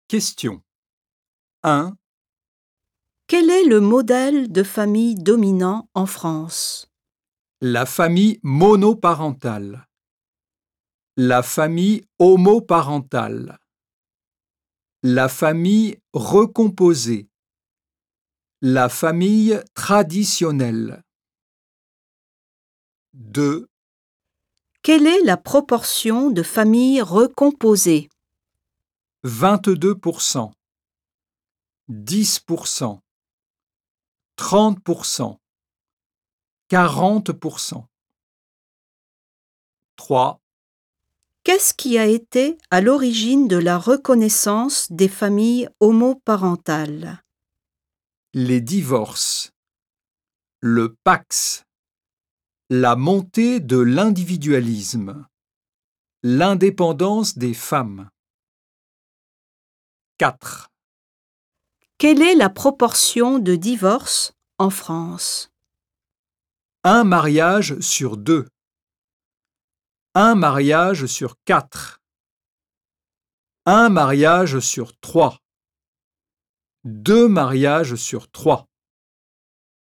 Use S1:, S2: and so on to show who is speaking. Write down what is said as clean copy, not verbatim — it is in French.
S1: Question 1,
S2: Quel est le modèle de famille dominant en France?
S1: la famille monoparentale, la famille homoparentale, la famille recomposée, la famille traditionnelle. 2,
S2: Quelle est la proportion de familles recomposées?
S1: 22%, 10%, 30%, 40%. 3,
S2: Qu'est-ce qui a été à l'origine de la reconnaissance des familles homoparentales?
S1: les divorces, le Pacs, la montée de l'individualisme, l'indépendance des femmes. 4,
S2: Quelle est la proportion de divorces en France?
S1: un mariage sur 2, un mariage sur 4, un mariage sur 3, 2 mariages sur 3.